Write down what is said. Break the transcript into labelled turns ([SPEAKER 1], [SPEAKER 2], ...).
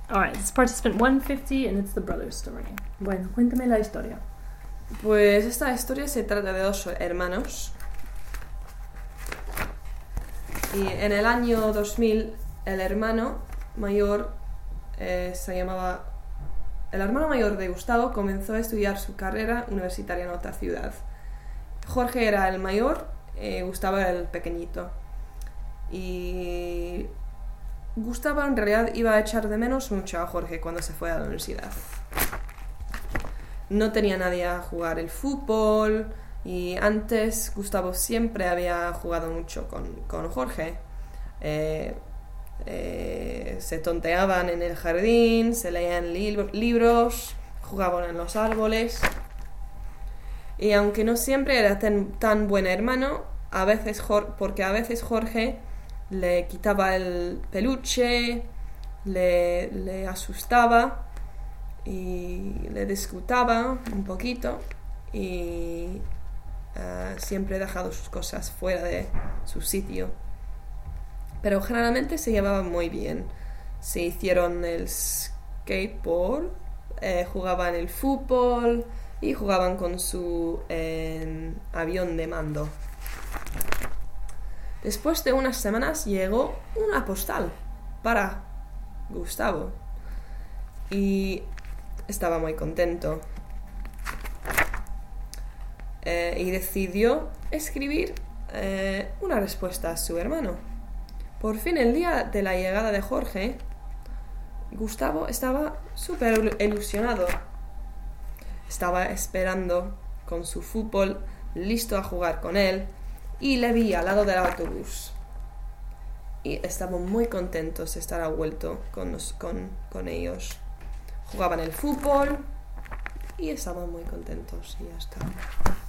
[SPEAKER 1] Alright, it's participant 150 and it's the brother's story. Bueno, cuéntame la historia.
[SPEAKER 2] Pues esta historia se trata de dos hermanos. Y en el año 2000, el hermano mayor el hermano mayor de Gustavo comenzó a estudiar su carrera universitaria en otra ciudad. Jorge era el mayor, Gustavo era el pequeñito. Y Gustavo en realidad iba a echar de menos mucho a Jorge cuando se fue a la universidad. No tenía nadie a jugar el fútbol y antes Gustavo siempre había jugado mucho con Jorge. Se tonteaban en el jardín, se leían libros, jugaban en los árboles. Y aunque no siempre era tan buen hermano, porque a veces Jorge le quitaba el peluche, le asustaba y le disgustaba un poquito y siempre he dejado sus cosas fuera de su sitio. Pero generalmente se llevaban muy bien. Se hicieron el skateboard, jugaban el fútbol y jugaban con su avión de mando. Después de unas semanas llegó una postal para Gustavo y estaba muy contento. Y decidió escribir una respuesta a su hermano. Por fin, el día de la llegada de Jorge, Gustavo estaba súper ilusionado. Estaba esperando con su fútbol, listo a jugar con él, y le vi al lado del autobús. Y estaban muy contentos de estar a vuelto con ellos. Jugaban el fútbol y estaban muy contentos y ya está.